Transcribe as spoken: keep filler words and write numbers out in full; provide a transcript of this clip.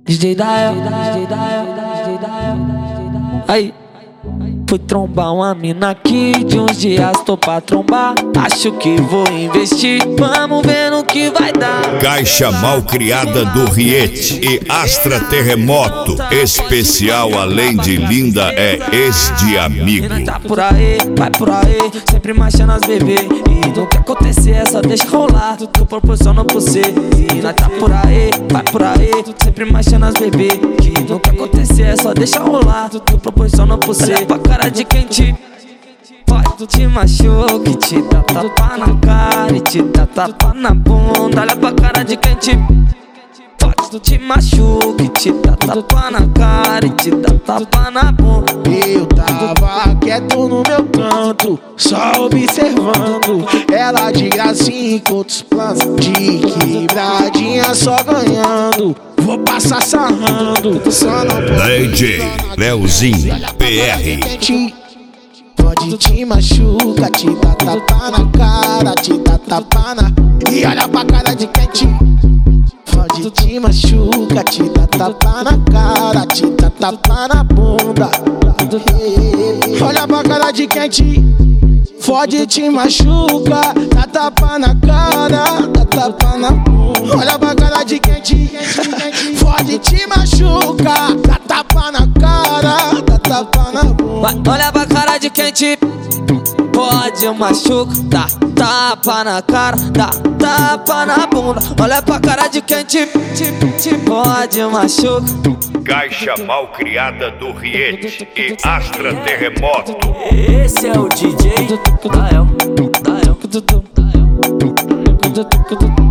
D J Dael, D J Dael, D J Dael. Aí, fui trombar uma mina aqui, de uns dias tô pra trombar. Acho que vou investir, vamos ver no que vai dar. Caixa mal criada do Riete e Astra Terremoto. Especial além de linda é ex de amigo. Tá por aí, vai por aí, sempre marchando as bebê. E não quer acontecer, é só deixa rolar, tudo que eu proporciono pra você. E nós tá por aí, vai por aí, sempre marchando as bebê. Que não quer acontecer, é só deixa rolar, tudo que eu proporciono pra você. Olha pra cara de quem te pode, te machuca, te dá tapa na cara e te dá tapa na bunda. Olha pra cara de quem te pode, te machuca, te dá tapa na cara e te dá tapa na bunda. Eu tava quieto no meu canto, só observando ela de gracinha com outros planos, de quebradinha só ganhando. Vou passar sarrando, só não D J Leozinho P R. Pode te machuca, te dá tapa na cara, te dá tapa na... E olha pra cara de quem te pode te machuca, te dá tapa na cara, te dá tapa na bunda. Olha pra cara de quem te fode, te machuca, dá tapa na cara, dá tapa na bunda. Olha pra cara de quem te fode, te machuca, dá tapa na cara, dá tapa na bunda. Olha pra cara de quem te pode machuca, dá tapa na cara, dá tapa na bunda. Olha pra cara de quem te, te, te pode machuca. Caixa mal criada do Riete e Astra Terremoto. Esse é o D J Dael, Dael, Dael.